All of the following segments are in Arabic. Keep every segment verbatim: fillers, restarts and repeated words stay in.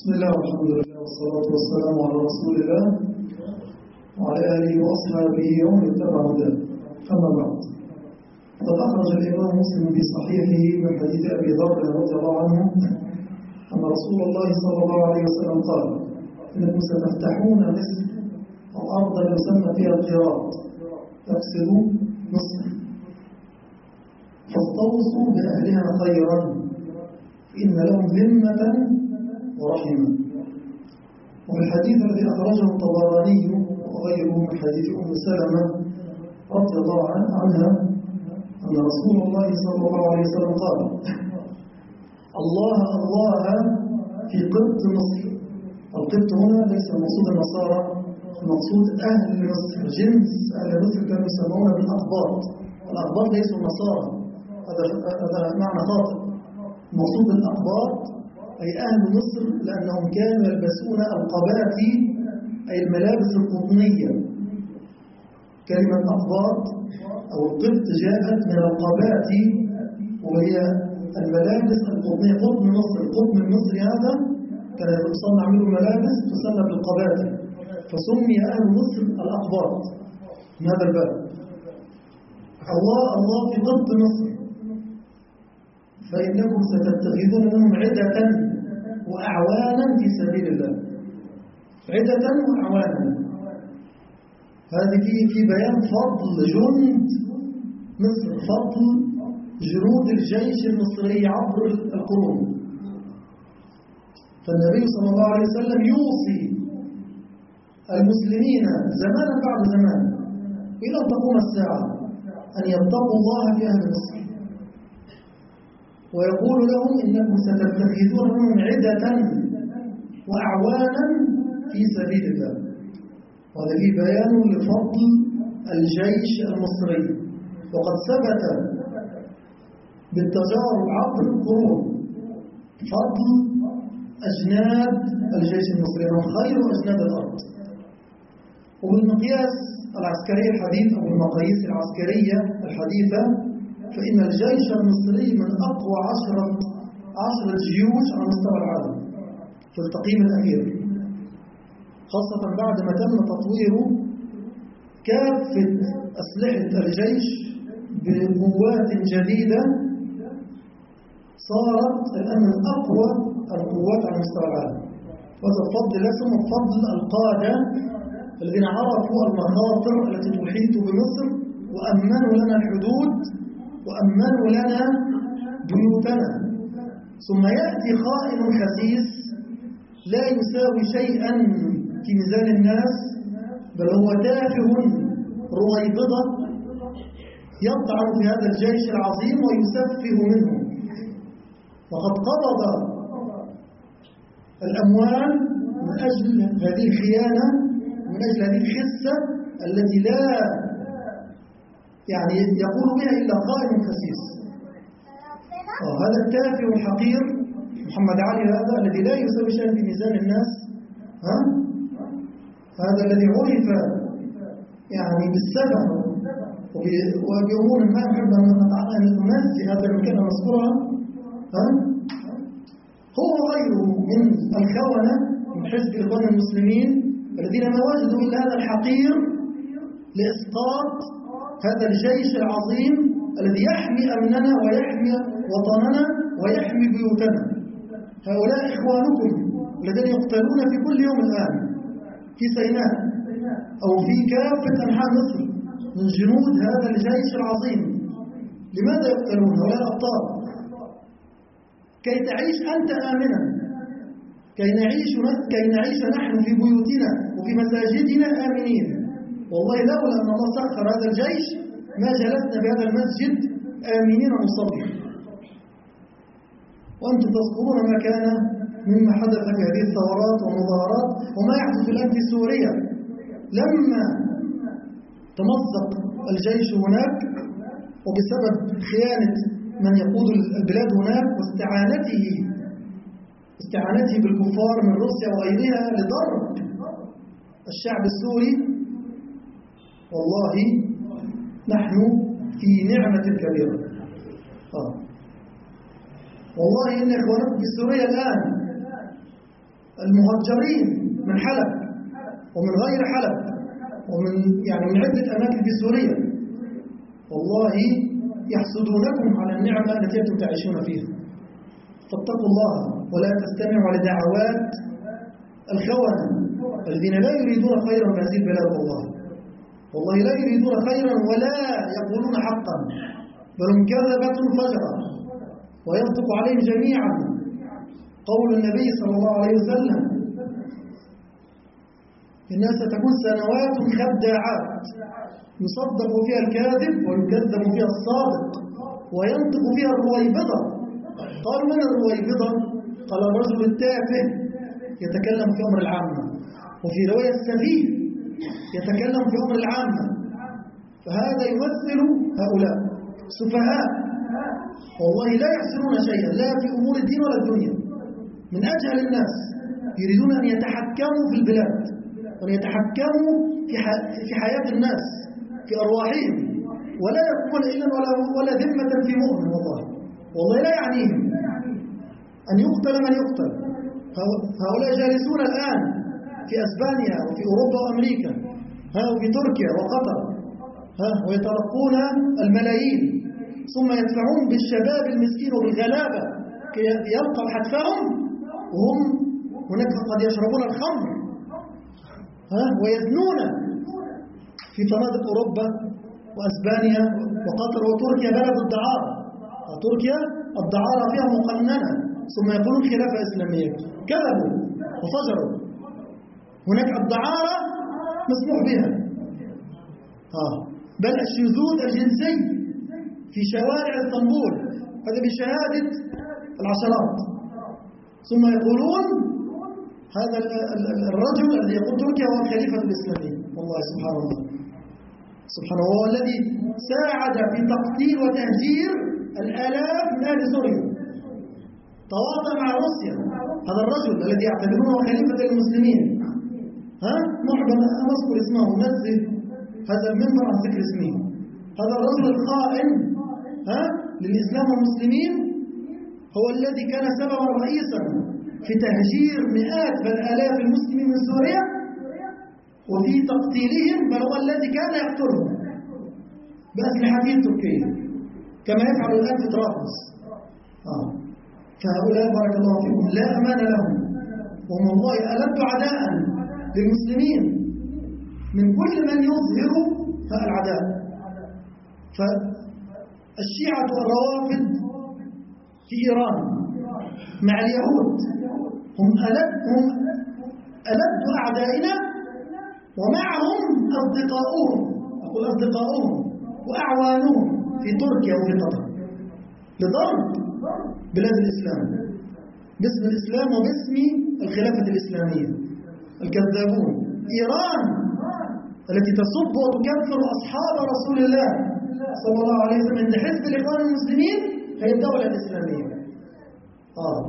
بسم الله والحمد لله والصلاة والسلام على رسول الله وعلى آله وأصحابه ومن اتبع هداه. أما بعد، قد أخرج الإمام مسلم في صحيحه من حديث أبي ذر رضي الله عنه أن رسول الله صلى الله عليه وسلم قال: إنكم ستفتحون مصر أو أرضا يسمى فيها القراط تفسدوا مصر، فاستوصوا بأهلها خيرا إن لهم ذمة ورحمة. وفي الحديث الذي أخرجه الطبراني وغيره من حديث أم سلمة رضي الله عنها أن رسول الله صلى الله عليه وسلم قال: الله الله في قبط مصر. القبط هنا ليس المقصود النصارى، المقصود أهل مصر، جنس أهل مصر كانوا يسمون بالأقباط. الأقباط ليسوا النصارى، هذا معنى خاطئ. المقصود بالأقباط أي أهل مصر، لأنهم كانوا يلبسون القباتي أي الملابس القطنية. كلمة أقباط أو القبط جاءت من القباتي، وهي الملابس القطنية. قطن مصر، القطن المصري هذا كان يصنع منه ملابس تسمى بالقباتي، فسمي أهل مصر الأقباط من هذا الباب. الله الله في قبط مصر، فإنكم ستتخذون منهم عدة وأعوانا في سبيل الله. عدة وأعوانا، هذه في في بيان فضل جند مصر، فضل جنود الجيش المصري عبر القرون. فالنبي صلى الله عليه وسلم يوصي المسلمين زمانا بعد زمان إلى أن تقوم الساعة أن يتقوا الله في أهل مصر، ويقول لهم: إنكم ستتخذون منهم عدة وأعوانا في سبيل الله. وهذا فيه بيان لفضل الجيش المصري، وقد ثبت بالتجارب عبر القرون فضل أجناد الجيش المصري، هم خير أجناد الأرض. وبالمقياس العسكري الحديث أو المقاييس العسكرية الحديثة، فإن الجيش المصري من أقوى عشرة عشرة جيوش على مستوى العالم في التقييم الأخير، خاصة بعد ما تم تطوير كافة أسلحة الجيش بقوات جديدة، صارت الآن من أقوى القوات على مستوى العالم. وهذا الفضل لازم فضل القادة الذين عرفوا المخاطر التي تحيط بمصر وأمنوا لنا الحدود وأمنوا لنا بيوتنا. ثم يأتي خائن خسيس لا يساوي شيئا في ميزان الناس، بل هو تافه رويبضة يطعن في هذا الجيش العظيم ويسفه منه، وقد قبض الأموال من أجل هذه الخيانة، من أجل هذه الخسة التي لا يعني يقول بها إلا خائن خسيس. هذا التافه الحقير محمد علي، هذا الذي لا يساوي شيئا في ميزان الناس، ها؟ هذا الذي عرف يعني بالسبب وبأمور ما نحب أن نمزي هذا المكان المذكورة، ها؟ هو غيره من الخونة من حزب الإخوان المسلمين الذين ما وجدوا إلا هذا الحقير لإسقاط هذا الجيش العظيم الذي يحمي أمننا ويحمي وطننا ويحمي بيوتنا. هؤلاء إخوانكم الذين يقتلون في كل يوم الآن في سيناء أو في كافة أنحاء مصر من جنود هذا الجيش العظيم. لماذا يقتلون هؤلاء الأبطال؟ كي تعيش أنت آمنا، كي نعيش كي نعيش نحن في بيوتنا وفي مساجدنا آمنين. والله لولا أن الله سخر هذا الجيش ما جلسنا في هذا المسجد آمنين نصلي. وأنتم تذكرون ما كان مما حدث في هذه الثورات والمظاهرات وما يحدث الآن في سوريا، لما تمزق الجيش هناك وبسبب خيانة من يقود البلاد هناك واستعانته استعانته بالكفار من روسيا وغيرها لضرب الشعب السوري. والله نحن في نعمة كبيرة. آه. والله إن إخوانكم في سوريا الآن المهجرين من حلب ومن غير حلب ومن يعني من عدة أماكن في سوريا، والله يحسدونكم على النعمة التي أنتم تعيشون فيها. فاتقوا الله ولا تستمعوا لدعوات الخونة الذين لا يريدون خيرا في هذه البلاد. والله والله لا يريدون خيرا ولا يقولون حقا، بل هم كذبة فجرة. ويصدق عليهم جميعا قول النبي صلى الله عليه وسلم: الناس ستكون سنوات خداعات يصدق فيها الكاذب ويكذب فيها الصادق وينطق فيها الرويبضة. قالوا: من الرويبضة؟ قال: الرجل التافه يتكلم في أمر العامة، وفي رواية السفيه يتكلم في أمر العامة. فهذا يمثل هؤلاء سفهاء، والله لا يحسنون شيئا لا في أمور الدين ولا الدنيا، من أجهل الناس، يريدون أن يتحكموا في البلاد وأن يتحكموا في حياة الناس في أرواحهم، ولا يقومون إلا ولا, ولا ذمة في مؤمن. والله والله لا يعنيهم أن يقتل من يقتل. هؤلاء جالسون الآن في أسبانيا وفي أوروبا وأمريكا، ها وفي تركيا وقطر، ها ويتلقون الملايين، ثم يدفعون بالشباب المسكين وبالغلابة كي يلقوا حتفهم، وهم هناك قد يشربون الخمر، ها ويزنون في فنادق أوروبا وأسبانيا وقطر وتركيا بلد الدعارة. تركيا الدعارة فيها مقننة، ثم يقولون خلافة إسلامية. كذبوا وفجروا. هناك الدعارة مسموح بها، آه. بل الشذوذ الجنسي في شوارع اسطنبول هذا بشهادة العشرات. ثم يقولون هذا الرجل الذي يقول تركيا هو الخليفة الإسلامي. والله سبحان الله سبحانه، هو الذي ساعد في تقتيل وتهجير الآلاف من أهل سوريا، تواطأ مع روسيا. هذا الرجل الذي يعتبرونه خليفة المسلمين، ها محبا أنا أذكر اسمه، نزه هذا المنبر عن ذكر اسمه. هذا الرجل الخائن ها للإسلام والمسلمين هو الذي كان سببا رئيسا في تهجير مئات بل آلاف المسلمين من سوريا وفي تقتيلهم، بل هو الذي كان يقتلهم بأسلحته التركية كما يفعل الآن في طرابلس. آه. فهؤلاء بارك الله فيكم لا أمان لهم، وهم والله ألد عداء للمسلمين من كل من يظهر العداء. فالشيعة والروافد في إيران مع اليهود هم ألد هم ألد أعدائنا، ومعهم أصدقاؤهم، أقول أصدقاؤهم وأعوانهم في تركيا وفي قطر لضرب بلاد الإسلام باسم الإسلام وباسم الخلافة الإسلامية. الكذابون. إيران التي تصب وتكفر أصحاب رسول الله صلى الله عليه وسلم عند حزب الإخوان المسلمين هي الدولة الإسلامية. آه.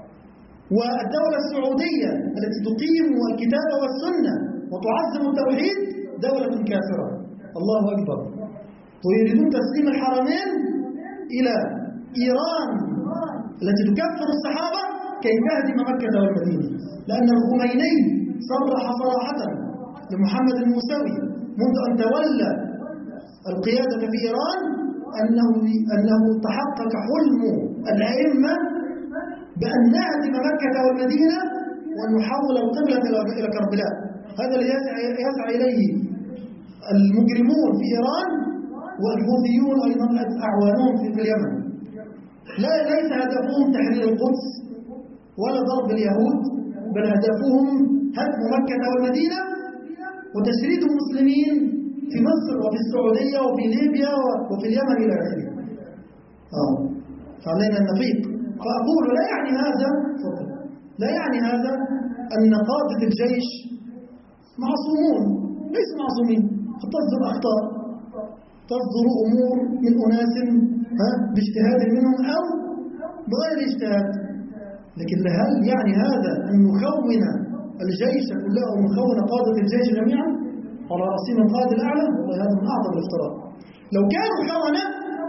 والدولة السعودية التي تقيم الكتاب والسنة وتعظم التوحيد دولة كافرة. الله أكبر. ويريدون تسليم الحرمين إلى إيران التي تكفر الصحابة كي تهدم مكة والمدينة، لأن الخميني صرح صراحة لمحمد الموسوي منذ أن تولى القيادة في إيران أنه أنه تحقق حلم الأئمة بأن نهدم مكة والمدينة وأن نحول القبلة إلى كربلاء. هذا الذي يسعى إليه المجرمون في إيران والحوثيون أيضا أعوانهم في اليمن. لا ليس هدفهم تحرير القدس ولا ضرب اليهود، بل هدفهم هدم مكة والمدينة وتشريد المسلمين في مصر وفي السعودية وفي ليبيا وفي اليمن إلى آخره. آه. فعلينا النفيق. فأقول لا يعني هذا لا يعني هذا أن قادة الجيش معصومون، ليسوا معصومين، قد تصدر أخطاء، تصدر أمور من أناس باجتهاد منهم أو بغير اجتهاد. لكن هل يعني هذا أن نخون الجيش كله أو نخون قادة الجيش جميعا على رأسهم القائد الأعلى؟ والله هذا من أعظم الافتراء. لو كانوا خونة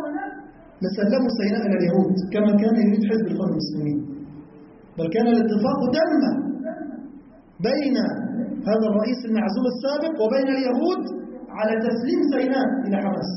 لسلموا سيناء إلى اليهود كما كان يريد حزب الإخوان المسلمين، بل كان الاتفاق تم بين هذا الرئيس المعزول السابق وبين اليهود على تسليم سيناء إلى حماس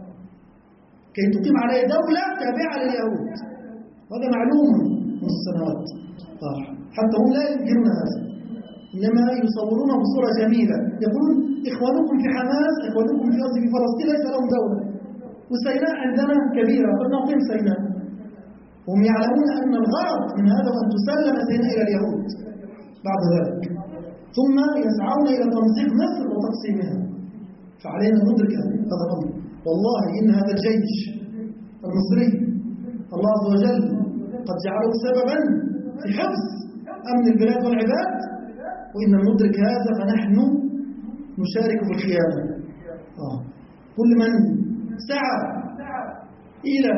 كي تقيم عليه دولة تابعة لليهود. وهذا معلوم منذ سنوات، حتى هم لا ينكرون هذا، إنما يصورونه بصورة جميلة. يقولون إخوانكم في حماس، إخوانكم في أرض في فلسطين ليس لهم دولة، وسيناء عندنا كبيرة قد نقيم سيناء. هم يعلمون أن الغرض من هذا أن تسلم سيناء إلى اليهود بعد ذلك، ثم يسعون إلى تمزيق مصر وتقسيمها. فعلينا أن ندرك هذا الأمر. والله إن هذا الجيش المصري الله عز وجل قد جعله سببا في حفظ أمن البلاد والعباد، وإن ندرك هذا فنحن نشارك في الخيانة. آه. كل من سعى إلى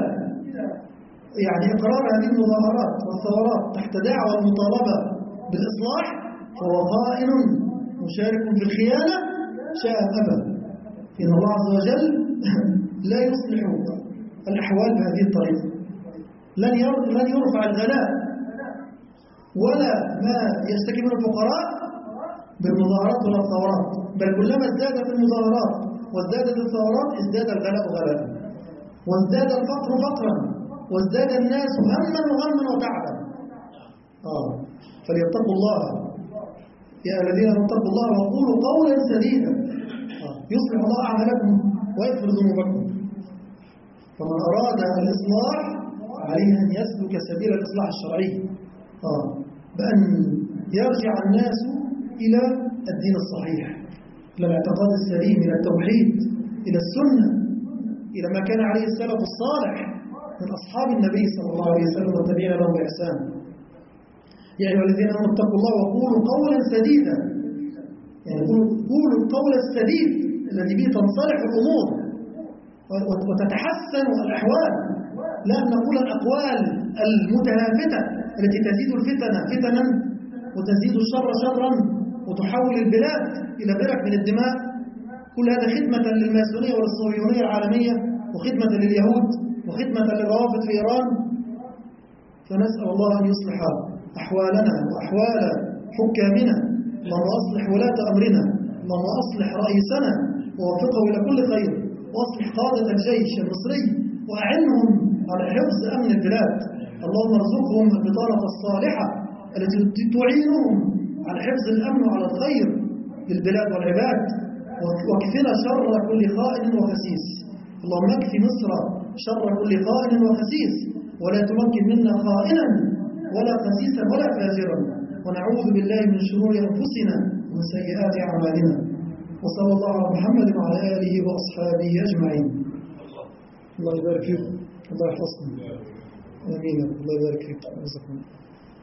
يعني إقرار هذه المظاهرات والثورات تحت دعوى المطالبة بالإصلاح فهو خائن مشارك في الخيانة شاء أبا. إن الله عز وجل لا يصلح الأحوال بهذه الطريقة. لن يرفع الغلاء ولا ما يشتكي منه الفقراء بالمظاهرات ولا الثورات، بل كلما ازدادت المظاهرات وازدادت الثورات ازداد الغلاء غلاء، وازداد الفقر فقرا، وازداد الناس هما وغما وتعبا. آه. فليتقوا الله يا الذين اتقوا الله وقولوا قولا سديدا آه. يصلح الله أعمالكم ويغفر ذنوبكم. فمن أراد الإصلاح عليه أن يسلك سبيل الإصلاح الشرعي، آه. بأن يرجع الناس إلى الدين الصحيح، إلى الاعتقاد السليم، إلى التوحيد، إلى السنة، إلى ما كان عليه السلف الصالح من أصحاب النبي صلى الله عليه وسلم والتابعين لهم بإحسان. يا أيها الذين آمنوا اتقوا الله وقولوا قولا سديدا، يعني قولوا القول السديد الذي به تنصلح الأمور وتتحسن الأحوال، لا أن نقول الأقوال المتهافتة التي تزيد الفتنة فتنا وتزيد الشر شرا وتحول البلاد إلى برك من الدماء. كل هذا خدمة للماسونية وللصهيونية العالمية، وخدمة لليهود، وخدمة للروافض في إيران. فنسأل الله أن يصلح أحوالنا وأحوال حكامنا. اللهم أصلح ولاة أمرنا، اللهم أصلح رئيسنا ووفقه إلى كل خير، وأصلح قادة الجيش المصري وأعنهم على حفظ أمن البلاد. اللهم ارزقهم البطانة الصالحة التي تعينهم على حفظ الأمن وعلى الخير للبلاد والعباد، واكفنا شر كل خائن وخسيس. اللهم اكفي مصر شر كل خائن وخسيس، ولا تمكن منا خائنا ولا خسيسا ولا فاجرا، ونعوذ بالله من شرور أنفسنا ومن سيئات أعمالنا. وصلى الله على محمد وعلى آله وأصحابه أجمعين. الله يبارك فيك، الله يحفظكم. آمين. الله يبارك فيك. جزاكم الله.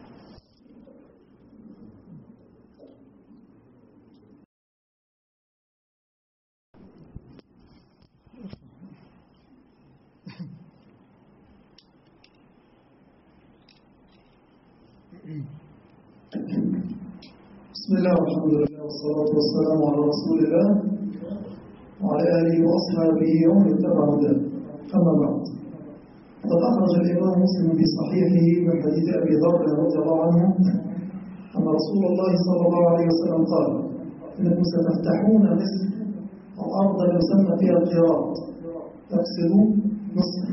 بسم الله والحمد لله والصلاة والسلام على رسول الله وعلى آله وأصحابه ومن اتبع هداه. أما بعد، قد أخرج الإمام مسلم في صحيحه من حديث أبي ذر رضي الله عنه أن رسول الله صلى الله عليه وسلم قال: إنكم ستفتحون مصر أو أرضا يسمى فيها القراط تفسدوا مصر،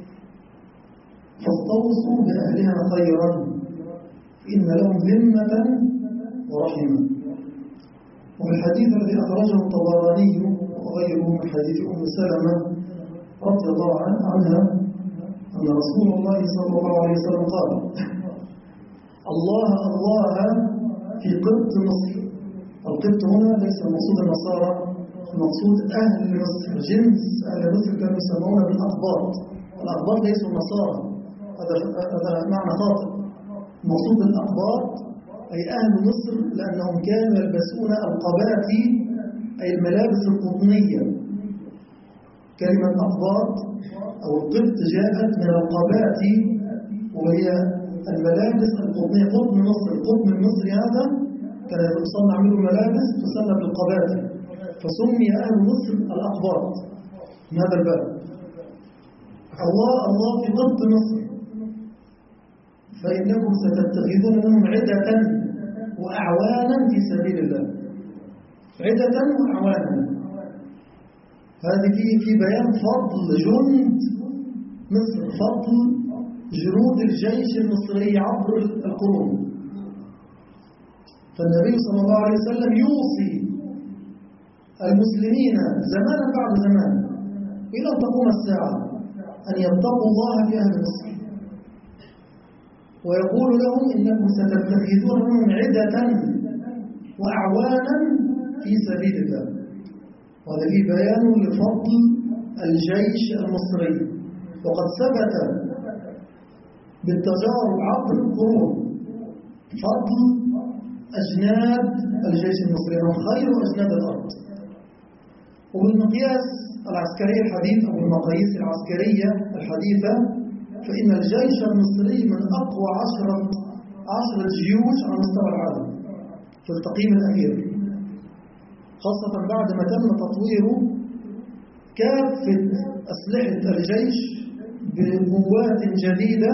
فاستوصوا بأهلها خيرا إن لهم ذمة ورحمة. وفي الحديث الذي أخرجه الطبراني وغيره من حديث أم سلمة رضي الله عنها أن رسول الله صلى الله عليه وسلم قال: الله الله في قبط مصر. القبط هنا ليس المقصود النصارى، المقصود أهل مصر، جنس أهل مصر كانوا يسمون بالأقباط. الأقباط ليسوا النصارى، هذا معنى خاطئ. المقصود بالأقباط أي أهل مصر، لأنهم كانوا يلبسون القباتي أي الملابس القطنية. كلمة أقباط أو القبط جاءت من القباتي، وهي الملابس القطنية. قطن مصر، القطن المصري هذا كان يصنع منه ملابس تسمى بالقباتي، فسمي أهل مصر الأقباط من هذا الباب. الله الله في قبط مصر، فإنكم ستتخذون منهم عدة وأعوانا في سبيل الله. عدة وأعوانا، هذه في في بيان فضل جند مصر، فضل جنود الجيش المصري عبر القرون. فالنبي صلى الله عليه وسلم يوصي المسلمين زمانا بعد زمان إلى أن تقوم الساعة أن يتقوا الله في أهل مصر، ويقول لهم إنكم ستتخذون منهم عدة وأعوانا في سبيل الله. وهذا فيه بيان لفضل الجيش المصري، وقد ثبت بالتجارب عبر القرون فضل أجناد الجيش المصري، هم خير أجناد الأرض. وبالمقياس العسكري الحديث أو المقاييس العسكرية الحديثة، فإن الجيش المصري من أقوى عشرة عشرة جيوش على مستوى العالم في التقييم الأخير، خاصة بعد ما تم تطوير كافة أسلحة الجيش بقوات جديدة،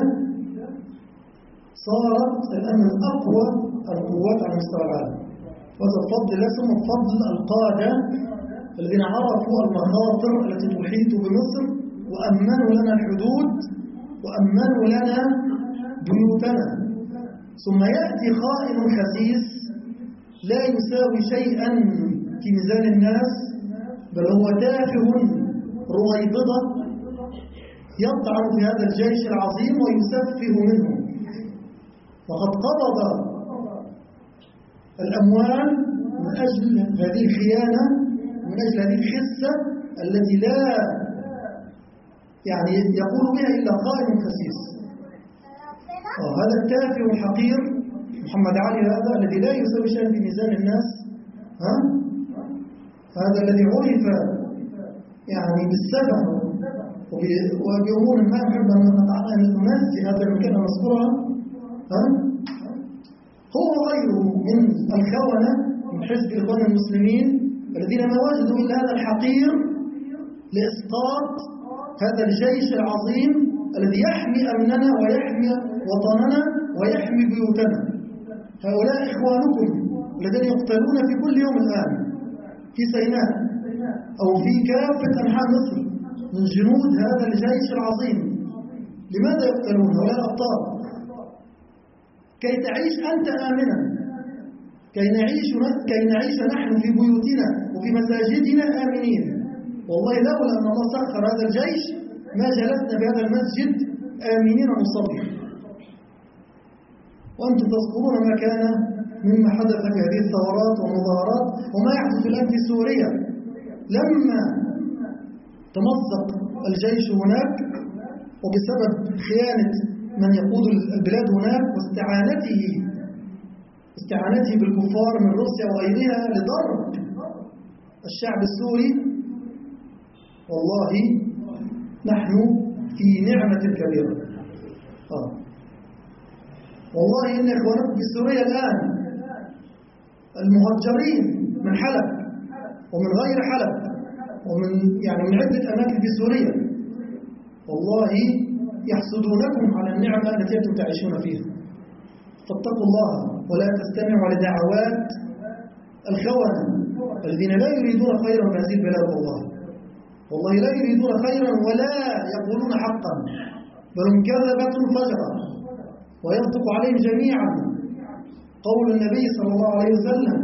صارت الآن من أقوى القوات على مستوى العالم. وهذا الفضل ليس من فضل القادة الذين عرفوا المخاطر التي تحيط بمصر وأمنوا لنا الحدود وأمنوا لنا بيوتنا، ثم يأتي خائن خسيس لا يساوي شيئا في ميزان الناس، بل هو تافه رويبضة يطعن في هذا الجيش العظيم ويسفه منه، وقد قبض الأموال من أجل هذه الخيانة، من أجل هذه الخسة التي لا يعني يقول بها إلا قائم خسيس. هذا التافه الحقير محمد علي، هذا الذي لا يساوي شيئا في ميزان الناس، ها؟ هذا الذي عرف يعني بالسبب وبأمور ما يحب أن ننزي هذا المكان نذكرها، ها؟ هو غيره من الخونة من حزب الإخوان المسلمين الذين ما وجدوا إلا هذا الحقير لإسقاط هذا الجيش العظيم الذي يحمي أمننا ويحمي وطننا ويحمي بيوتنا. هؤلاء إخوانكم الذين يقتلون في كل يوم الآن في سيناء أو في كافة أنحاء مصر من جنود هذا الجيش العظيم، لماذا يقتلون هؤلاء الأبطال؟ كي تعيش أنت آمنا، كي نعيش كي نعيش نحن في بيوتنا وفي مساجدنا آمنين. والله لولا أن الله سخر هذا الجيش ما جلسنا في هذا المسجد آمنين نصلي. وأنتم تذكرون ما كان مما حدث في هذه الثورات والمظاهرات وما يحدث الآن في سوريا، لما تمزق الجيش هناك وبسبب خيانة من يقود البلاد هناك واستعانته استعانته بالكفار من روسيا وغيرها لضرب الشعب السوري. والله نحن في نعمة كبيرة. آه. والله إن إخوانكم في سوريا الآن المهجرين من حلب ومن غير حلب ومن يعني من عدة أماكن في سوريا والله يحسدونكم على النعمة التي أنتم تعيشون فيها. فاتقوا الله ولا تستمعوا لدعوات الخونة الذين لا يريدون خيرا في هذه البلاد. والله والله لا يريدون خيرا ولا يقولون حقا، بل هم كذبة فجرة. وينطق عليهم جميعا قول النبي صلى الله عليه وسلم: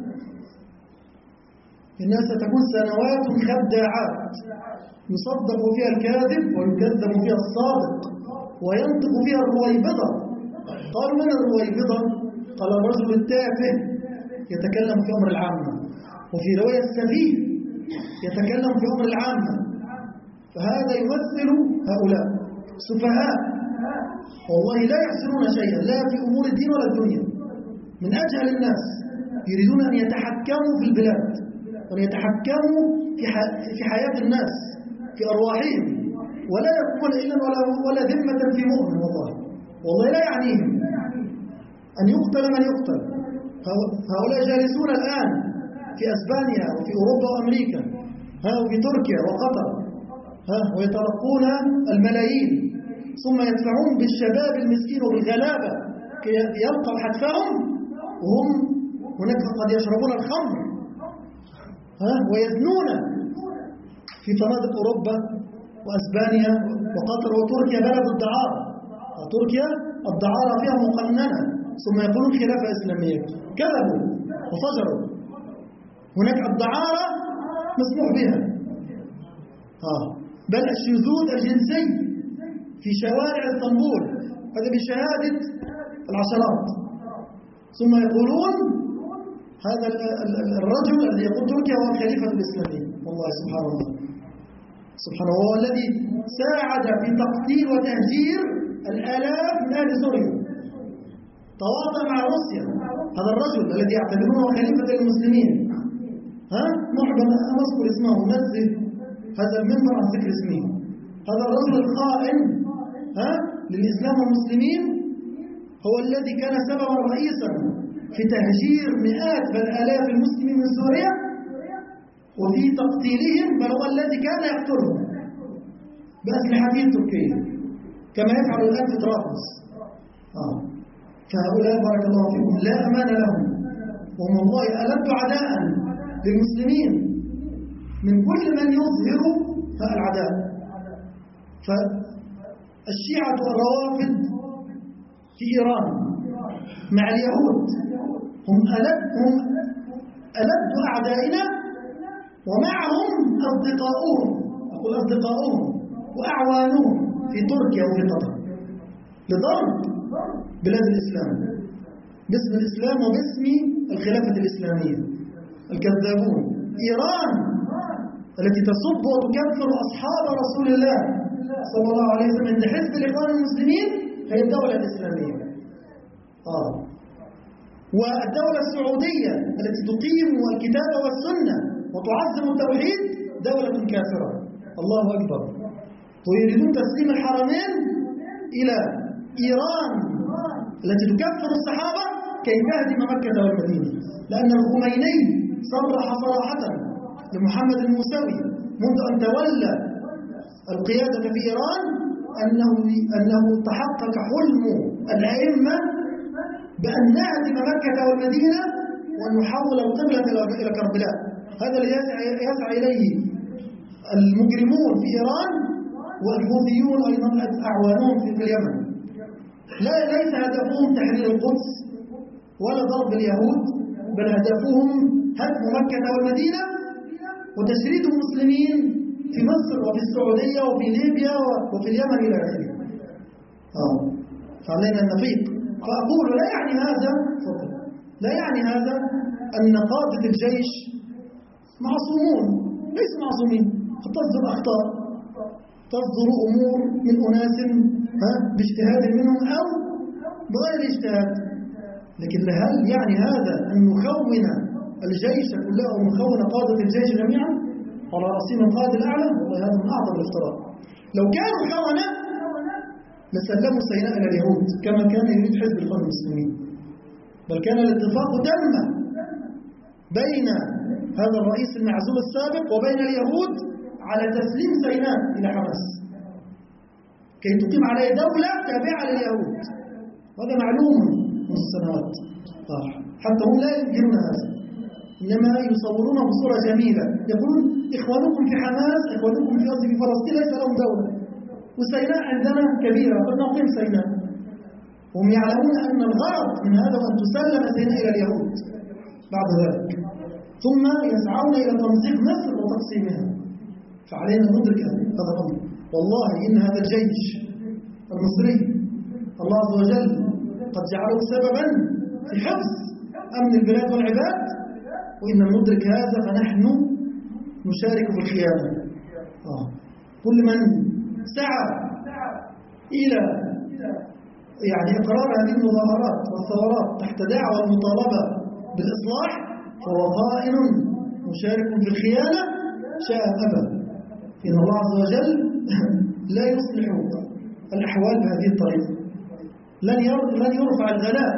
الناس ستكون سنوات خداعات يصدق فيها الكاذب ويكذب فيها الصادق وينطق فيها الرويبضة. قالوا: من الرويبضة؟ قال: الرجل التافه يتكلم في أمر العامة، وفي رواية السفيه يتكلم في أمر العامة. فهذا يمثل هؤلاء سفهاء والله لا يحسنون شيئا لا في أمور الدين ولا الدنيا، من أجهل الناس يريدون أن يتحكموا في البلاد وأن يتحكموا في حياة الناس في أرواحهم، ولا يقومون إلا ولا, ولا ذمة في مؤمن. والله والله لا يعنيهم أن يقتل من يقتل. هؤلاء جالسون الآن في أسبانيا وفي أوروبا وأمريكا ها وفي تركيا وقطر ها ويتلقون الملايين، ثم يدفعون بالشباب المسكين وبالغلابة كي يلقوا حتفهم. وهم هناك قد يشربون الخمر ها ويزنون في فنادق أوروبا وأسبانيا وقطر وتركيا بلد الدعارة. تركيا الدعارة فيها مقننة ثم يقولون خلافة إسلامية. كذبوا وفجروا. هناك الدعارة مسموح بها آه. بل الشذوذ الجنسي في شوارع اسطنبول هذا بشهادة العشرات. ثم يقولون هذا الرجل الذي يقول تركيا هو الخليفة الإسلامي. والله سبحان الله سبحانه هو الذي ساعد في تقتيل وتهجير الآلاف من أهل سوريا. تواطأ مع روسيا. هذا الرجل الذي يعتبرونه خليفة المسلمين ها نحب أن نذكر اسمه ننزه هذا المنبر عن ذكر اسمه. هذا الرجل الخائن ها للإسلام والمسلمين هو الذي كان سببا رئيسا في تهجير مئات بل آلاف المسلمين من سوريا وفي تقتيلهم، بل هو الذي كان يقتلهم بأسلحته التركية كما يفعل الآن في طرابلس. آه. فهؤلاء بارك الله فيكم لا أمان لهم، وهم والله ألد عداء للمسلمين من كل من يظهر العداء. فالشيعة والروافض في إيران مع اليهود هم ألد هم ألد أعدائنا، ومعهم أصدقاؤهم أقول أصدقاؤهم وأعوانهم في تركيا وفي قطر لضرب بلاد الإسلام باسم الإسلام وباسم الخلافة الإسلامية. الكذابون. إيران التي تصب وتكفر أصحاب رسول الله صلى الله عليه وسلم عند حزب الإخوان المسلمين هي الدولة الإسلامية. آه. والدولة السعودية التي تقيم الكتاب والسنة وتعظم التوحيد دولة كافرة. الله أكبر. ويريدون تسليم الحرمين إلى إيران التي تكفر الصحابة كي تهدم مكة والمدينة، لأن الخميني صرح صراحة لمحمد الموسوي منذ أن تولى القيادة في إيران أنه أنه تحقق حلم الأئمة بأن نهدم مكة والمدينة وأن نحول القبلة إلى كربلاء. هذا الذي يسعى إليه المجرمون في إيران والحوثيون أيضا أعوانهم في اليمن. لا ليس هدفهم تحرير القدس ولا ضرب اليهود، بل هدفهم هدم مكة والمدينة وتشريد المسلمين في مصر وفي السعودية وفي ليبيا وفي اليمن إلى آخره. آه. فعلينا أن نفيق. فأقول لا يعني هذا لا يعني هذا أن قادة الجيش معصومون. ليسوا معصومين. قد تصدر أخطاء، تصدر أمور من أناس باجتهاد منهم أو بغير اجتهاد، لكن هل يعني هذا أن نخون الجيش كله أو نخون قادة الجيش جميعا على رأسهم القائد الأعلى؟ والله هذا من أعظم الافتراء. لو كانوا خونة لسلموا سيناء إلى اليهود كما كان يريد حزب الإخوان المسلمين، بل كان الاتفاق تم بين هذا الرئيس المعزول السابق وبين اليهود على تسليم سيناء إلى حماس كي تقيم عليه دولة تابعة لليهود. وهذا معلوم منذ سنوات، حتى هم لا ينكرون هذا، إنما يصورونه بصورة جميلة. يقولون إخوانكم في حماس إخوانكم في أرض في فلسطين ليس لهم دولة، وسيناء عندنا كبيرة قد نقيم سيناء. وهم يعلمون أن الغرض من هذا أن تسلم سيناء إلى اليهود بعد ذلك، ثم يسعون إلى تمزيق مصر وتقسيمها. فعلينا أن ندرك هذا الأمر. والله إن هذا الجيش المصري الله عز وجل قد جعله سببا في حفظ أمن البلاد والعباد، وإن ندرك هذا فنحن نشارك في الخيانة. آه. كل من سعى إلى يعني إقرار هذه المظاهرات والثورات تحت دعوى المطالبة بالإصلاح فهو خائن مشارك في الخيانة شاء أبا. إن الله عز وجل لا يصلح الأحوال بهذه الطريقة. لن لن يرفع الغلاء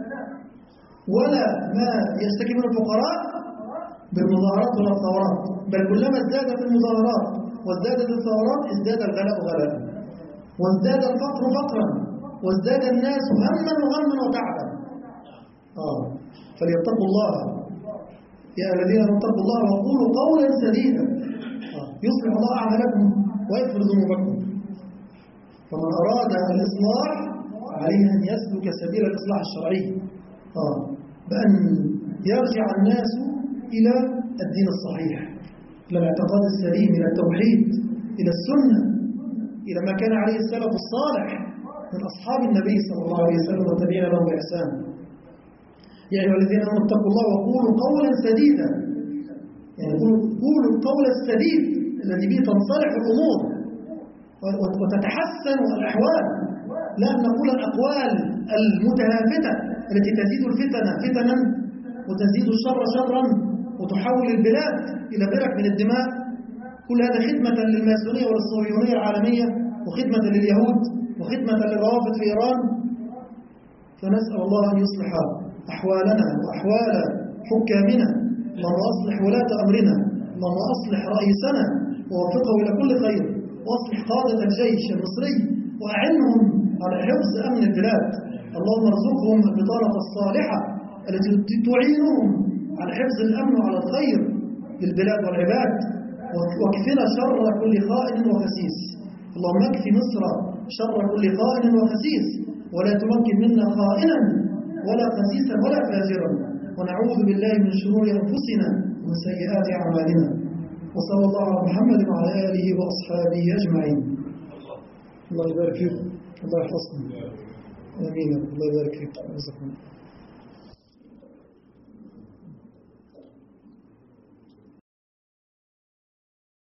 ولا ما يشتكي منه الفقراء بالمظاهرات ولا الثورات، بل كلما ازدادت المظاهرات وازدادت الثورات ازداد الغلاء غلاء، وازداد الفقر فقرا، وازداد الناس هما وغما وتعبا. آه فليتقوا الله يا الذين آمنوا اتقوا الله وقولوا قولا سديدا آه. يصلح الله أعمالكم ويغفر ذنوبكم. فمن أراد الإصلاح عليه أن يسلك سبيل الإصلاح الشرعي آه. بأن يرجع الناس إلى الدين الصحيح، إلى الاعتقاد السليم، إلى التوحيد، إلى السنة، إلى ما كان عليه السلف الصالح من أصحاب النبي صلى الله عليه وسلم والتابعين لهم بإحسان. يا أيها الذين آمنوا اتقوا الله وقولوا قولا سديدا، يعني قولوا القول السديد الذي به تنصلح الأمور وتتحسن الأحوال، لا أن نقول الأقوال المتهافتة التي تزيد الفتن فتنا وتزيد الشر شرا وتحول البلاد إلى برك من الدماء. كل هذا خدمة للماسونية والصهيونية العالمية وخدمة لليهود وخدمة للروافض في إيران. فنسأل الله أن يصلح أحوالنا وأحوال حكامنا. اللهم أصلح ولاة أمرنا، اللهم أصلح رئيسنا ووفقه إلى كل خير، وأصلح قادة الجيش المصري وأعنهم على حفظ أمن البلاد. اللهم ارزقهم البطانة الصالحة التي تعينهم على حفظ الأمن وعلى الخير للبلاد والعباد، واكفنا شر كل خائن وخسيس. اللهم اكفي مصر شر كل خائن وخسيس، ولا تمكن منا خائنا ولا خسيسا ولا فاجرا، ونعوذ بالله من شرور أنفسنا ومن سيئات أعمالنا. وصلى الله على محمد وعلى آله وأصحابه أجمعين. الله يبارك فيكم، الله يحفظكم، آمين. الله يبارك فيكم.